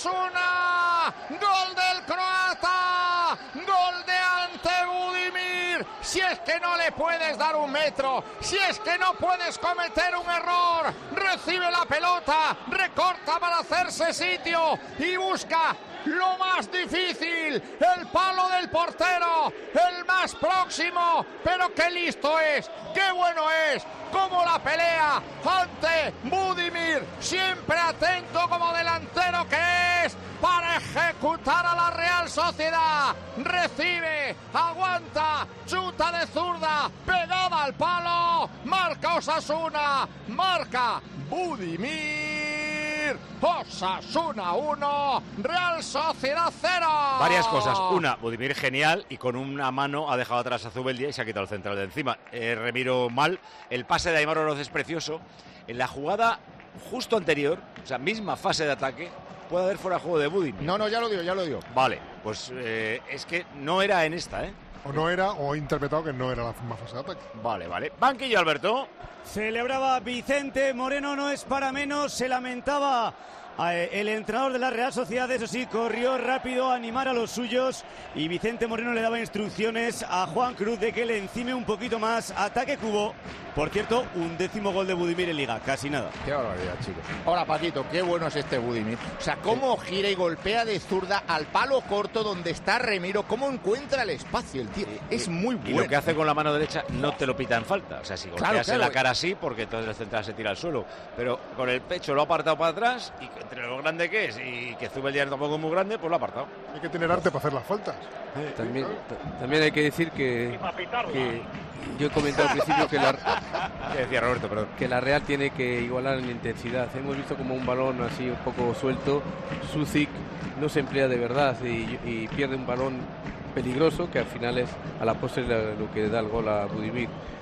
Osasuna, gol del croata, gol de Ante Budimir. Si es que no le puedes dar un metro, si es que no puedes cometer un error, recibe la pelota, recorta para hacerse sitio y busca lo más difícil, el palo del portero, el más próximo, pero qué listo es, qué bueno es, cómo la pelea ante Budimir, siempre atento como delantero que es, para ejecutar a la Real Sociedad, recibe, aguanta, chuta de zurda, pegada al palo, marca Osasuna, marca Budimir. Osasuna 1, Real Sociedad 0. Varias cosas. Una, Budimir genial y con una mano ha dejado atrás a Zubeldia y se ha quitado el central de encima. Remiro mal. El pase de Aimar Oroz es precioso. En la jugada justo anterior, o sea, misma fase de ataque, puede haber fuera de juego de Budimir. No, ya lo dio. Vale, pues es que no era en esta, ¿eh? O no era, o he interpretado que no era la misma fase de ataque. Vale. Banquillo, Alberto. Celebraba Vicente Moreno, no es para menos, se lamentaba el entrenador de la Real Sociedad, eso sí, corrió rápido a animar a los suyos y Vicente Moreno le daba instrucciones a Juan Cruz de que le encime un poquito más. Ataque Cubo, por cierto, 11º gol de Budimir en Liga, casi nada. Qué barbaridad, chicos. Ahora, Paquito, qué bueno es este Budimir. O sea, cómo gira y golpea de zurda al palo corto donde está Remiro, cómo encuentra el espacio el tío. Es muy bueno. Y lo que hace con la mano derecha no te lo pita en falta. O sea, si golpeas en la cara así, porque entonces el central se tira al suelo. Pero con el pecho lo ha apartado para atrás y entre lo grande que es y que Zubeldia tampoco es muy grande, pues lo ha apartado. Hay que tener arte para hacer las faltas. También hay que decir que yo he comentado al principio que ¿Qué decía Roberto? Perdón. Que la Real tiene que igualar en intensidad. Hemos visto como un balón así un poco suelto. Sucic no se emplea de verdad y pierde un balón peligroso que al final es a la postre lo que da el gol a Budimir.